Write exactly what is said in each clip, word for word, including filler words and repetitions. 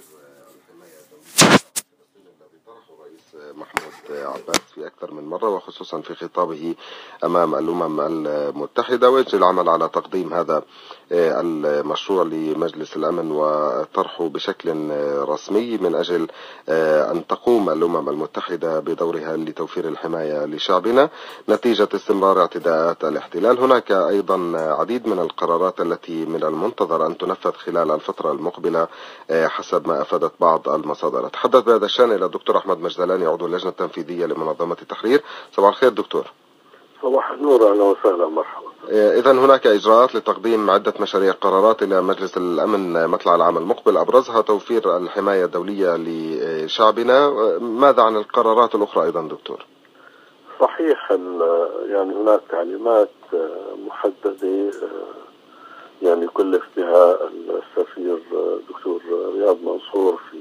الحماية الدولية فلسطين الذي طرحه الرئيس محمود عباس في أكثر من مرة، وخصوصا في خطابه أمام الأمم المتحدة، ويجري العمل على تقديم هذا المشروع لمجلس الأمن وطرحه بشكل رسمي من أجل أن تقوم الأمم المتحدة بدورها لتوفير الحماية لشعبنا نتيجة استمرار اعتداءات الاحتلال. هناك أيضا عديد من القرارات التي من المنتظر أن تنفذ خلال الفترة المقبلة حسب ما أفادت بعض المصادر. أتحدث بهذا الشأن إلى الدكتور أحمد مجدلاني، عضو اللجنة التنفيذية لمنظمة التحرير. صباح الخير دكتور. صباح النور، أهلا وسهلا، مرحبا. إذن هناك إجراءات لتقديم عدة مشاريع قرارات إلى مجلس الأمن مطلع العام المقبل، أبرزها توفير الحماية الدولية لشعبنا. ماذا عن القرارات الأخرى أيضا دكتور؟ صحيح، يعني هناك تعليمات محددة يعني كلف بها السفير دكتور رياض منصور في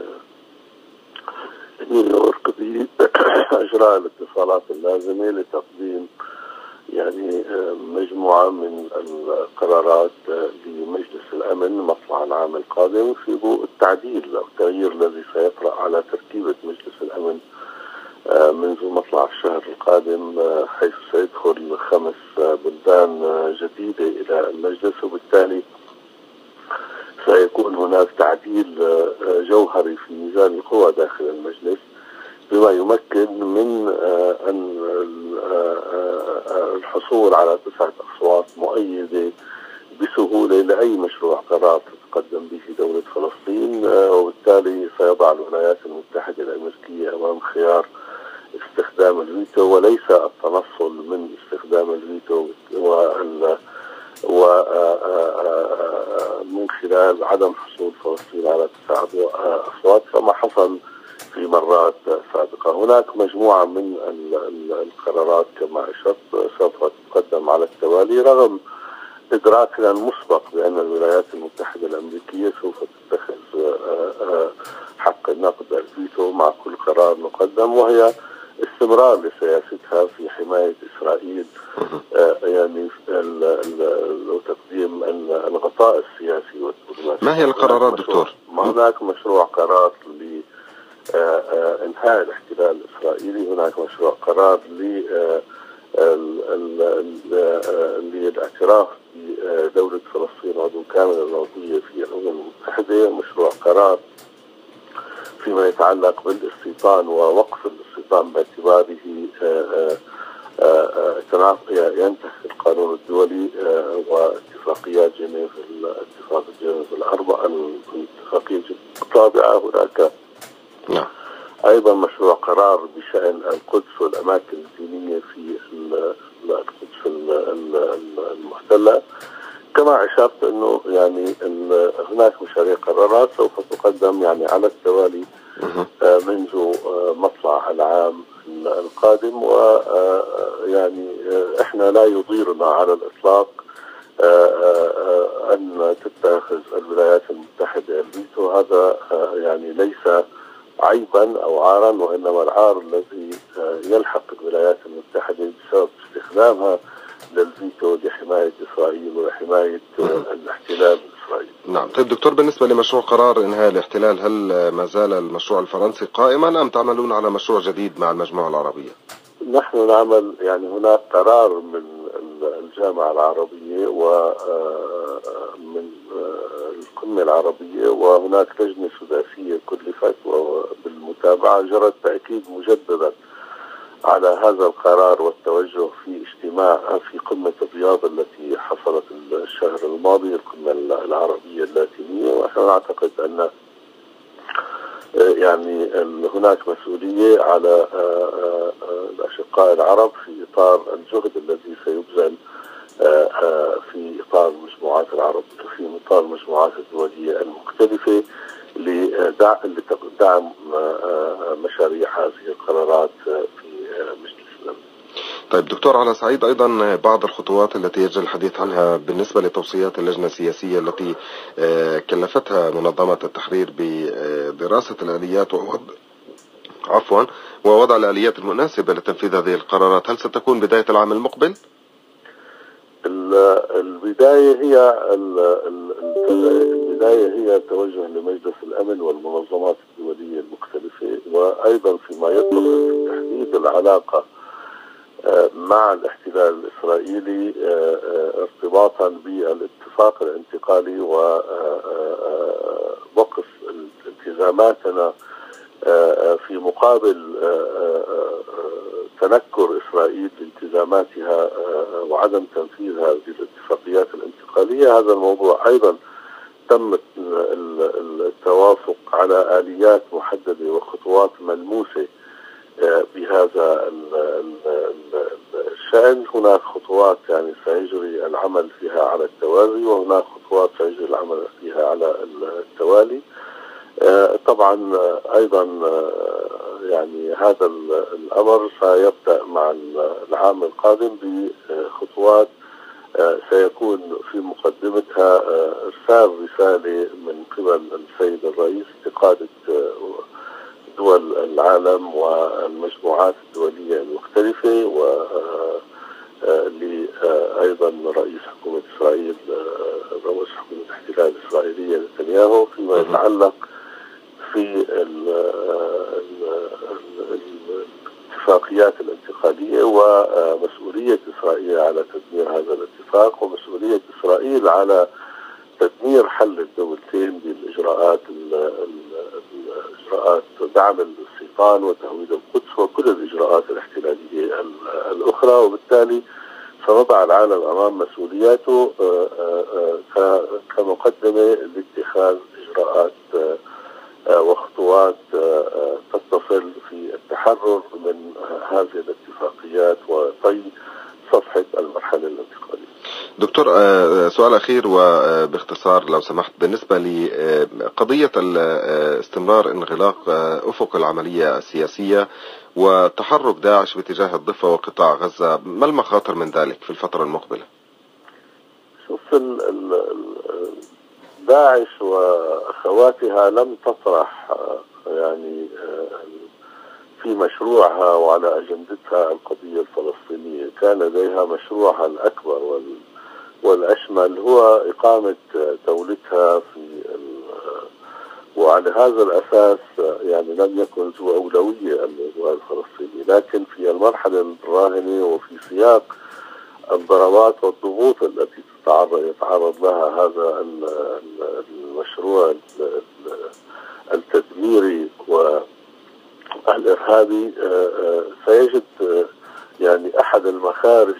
نيويورك بإجراء الاتصالات اللازمة لتقديم يعني مجموعة من القرارات لمجلس الأمن مطلع العام القادم في ضوء التعديل أو التغيير الذي سيطرأ على تركيبة مجلس الأمن منذ مطلع الشهر القادم، حيث سيدخل خمس بلدان جديدة إلى المجلس، وبالتالي سيكون هناك تعديل جوهري في ميزان القوى داخل المجلس، بما يمكن من أن الحصول على تسعة أصوات مؤيدة بسهولة لأي مشروع قرار تتقدم به دولة فلسطين، وبالتالي سيضع الولايات المتحدة الأمريكية أمام خيار استخدام الفيتو وليس التنصل من استخدام الفيتو، ومن خلال عدم حصول فلسطين على تسعة أصوات كما حصل في مرات سابقة. هناك مجموعة من القرارات كما أشرت سوف تقدم على التوالي، رغم إدراكنا المسبق بأن الولايات المتحدة الأمريكية سوف تتخذ حق النقد الفيتو مع كل قرار مقدم، وهي استمرار لسياستها في حماية إسرائيل يعني وتقديم الغطاء السياسي والدبلوماسي. ما هي القرارات دكتور؟ هناك مشروع قرار لإنهاء الاحتلال الإسرائيلي، هناك مشروع قرار للاعتراف بدولة فلسطين عضو كامل العضوية في الأمم المتحدة، مشروع قرار فيما يتعلق بالاستيطان ووقف الاستيطان باعتباره ينتهك القانون الدولي واتفاقيات جنيف الاتفاق جنيف الأربعة الاتفاقية الرابعة. هناك نعم أيضا مشروع قرار بشأن القدس والأماكن الدينية في القدس المحتلة. كما أشرت أنه يعني هناك مشاريع قرارات سوف تقدم يعني على التوالي منذ مطلع العام القادم، ويعني احنا لا يضيرنا على الإطلاق أن تتخذ الولايات المتحدة الفيتو. هذا يعني ليس عيبا أو عارا، وإنما العار الذي يلحق الولايات المتحدة بسبب استخدامها للفيتو لحماية إسرائيل ولحماية الاحتلال الإسرائيلي. نعم. طيب دكتور، بالنسبة لمشروع قرار إنهاء الاحتلال، هل ما زال المشروع الفرنسي قائما أم تعملون على مشروع جديد مع المجموعة العربية؟ نحن نعمل يعني هناك قرار من الجامعة العربية ومن القمة العربية، وهناك لجنة سداسية كلفت وبالمتابعة جرت تأكيد مجددا على هذا القرار والتوجه في اجتماع في قمة الرياض التي حصلت الشهر الماضي، القمة العربية اللاتينية. ونحن نعتقد أن يعني هناك مسؤولية على الأشقاء العرب في إطار الجهد الذي سيبذل في إطار المجموعات العربية في إطار المجموعات الدولية المختلفة لدعم مشاريع هذه القرارات في مجلس الأمن. طيب دكتور، على صعيد أيضا بعض الخطوات التي يجري الحديث عنها بالنسبة لتوصيات اللجنة السياسية التي كلفتها منظمة التحرير بدراسة الآليات ووضع عفوا ووضع الآليات المناسبة لتنفيذ هذه القرارات، هل ستكون بداية العام المقبل؟ البداية هي البداية هي توجه لمجلس الأمن والمنظمات الدولية المختلفة، وأيضا فيما يتصل بتحديد العلاقة مع الاحتلال الإسرائيلي ارتباطا بالاتفاق الانتقالي ووقف التزاماتنا في مقابل تنكر إسرائيل لالتزاماتها وعدم تنفيذ هذه الاتفاقيات الانتقالية. هذا الموضوع أيضا تم التوافق على آليات محددة وخطوات ملموسة بهذا الشأن. هناك خطوات يعني سيجري العمل فيها على التوازي، وهناك خطوات سيجري العمل فيها على التوالي. طبعا أيضا يعني هذا الأمر سيبدأ مع العام القادم بخطوات سيكون في مقدمتها إرسال رسالة من قبل السيد الرئيس لقادة دول العالم والمجموعات الدولية المختلفة، وأيضا رئيس حكومة إسرائيل رئيس حكومة الاحتلال الإسرائيلية نتنياهو فيما يتعلق في الاتفاقيات الانتقالية ومسؤولية إسرائيل على تدمير هذا الاتفاق، ومسؤولية إسرائيل على تدمير حل الدولتين بالإجراءات إجراءات دعم الاستيطان وتهويد القدس وكل الإجراءات الاحتلالية الأخرى. وبالتالي سنضع العالم أمام مسؤولياته كمقدمة لاتخاذ إجراءات وخطوات تتصل في التحرر من هذه الاتفاقيات وطي صفحة المرحلة الانتقالية. دكتور، سؤال أخير وباختصار لو سمحت، بالنسبة لقضية استمرار انغلاق أفق العملية السياسية وتحرك داعش باتجاه الضفة وقطاع غزة، ما المخاطر من ذلك في الفترة المقبلة؟ شوف، داعش وأخواتها لم تطرح يعني في مشروعها وعلى أجندتها القضية الفلسطينية. كان لديها مشروعها الأكبر والأشمل هو إقامة دولتها في وعلى هذا الأساس يعني لم يكن ذو أولوية الموضوع الفلسطيني. لكن في المرحلة الراهنة وفي سياق الضربات والضغوط التي يتعرض لها هذا المشروع التدميري والإرهابي، سيجد يعني أحد المخارج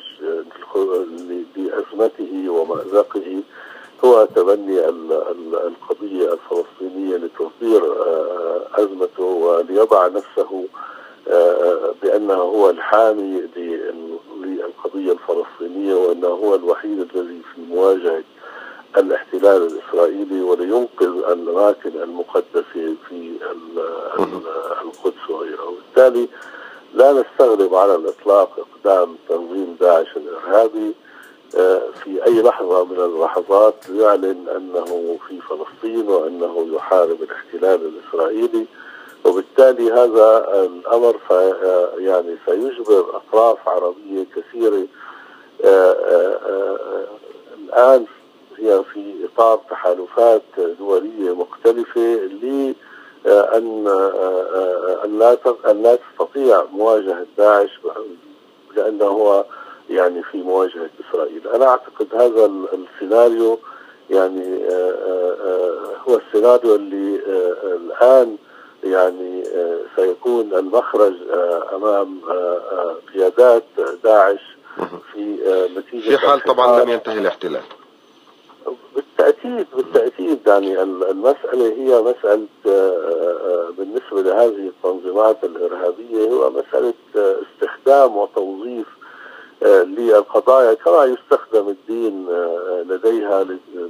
لأزمته ومأزقه هو تبني القضية الفلسطينية لتطهير أزمته وليضع نفسه بأنه هو الحامي للقضية الفلسطينية، وأنه هو الوحيد الذي في مواجهة الاحتلال الإسرائيلي ولينقذ الأماكن المقدسة في القدس وغيرها. وبالتالي لا نستغرب على الإطلاق إقدام تنظيم داعش الإرهابي في أي لحظة من اللحظات ليعلن أنه في فلسطين وأنه يحارب الاحتلال الإسرائيلي. وبالتالي هذا الأمر يعني سيجبر أطراف عربية كثيرة الآن هي في إطار تحالفات دولية مختلفة لأن أن لا تستطيع مواجهة داعش لأنه هو يعني في مواجهة إسرائيل. أنا أعتقد هذا السيناريو يعني هو السيناريو اللي الآن يعني سيكون المخرج أمام قيادات داعش في نتيجة في حال طبعا لم ينتهي الاحتلال. بالتأكيد بالتأكيد يعني المسألة هي مسألة بالنسبة لهذه التنظيمات الإرهابية هو مسألة استخدام وتوظيف للقضايا كما يستخدم الدين لديها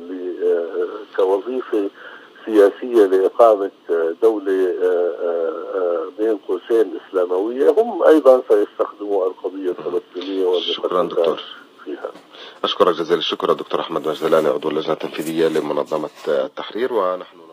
كوظيفة سياسية لإقامة دولة بين قوسين إسلاموية. هم أيضا سيستخدموا القضية الفلسطينية. شكرا دكتور فيها. أشكرك جزيل الشكر دكتور أحمد مجدلاني عضو اللجنة التنفيذية لمنظمة التحرير. ونحن